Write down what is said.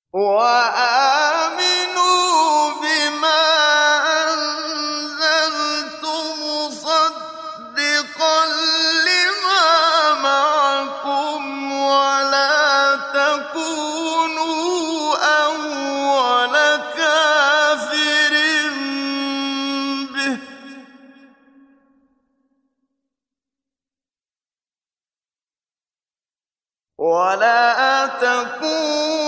وآمنوا بما أنزلت مصدقا لما معكم ولا تكونوا أول كافر به ولا تكونوا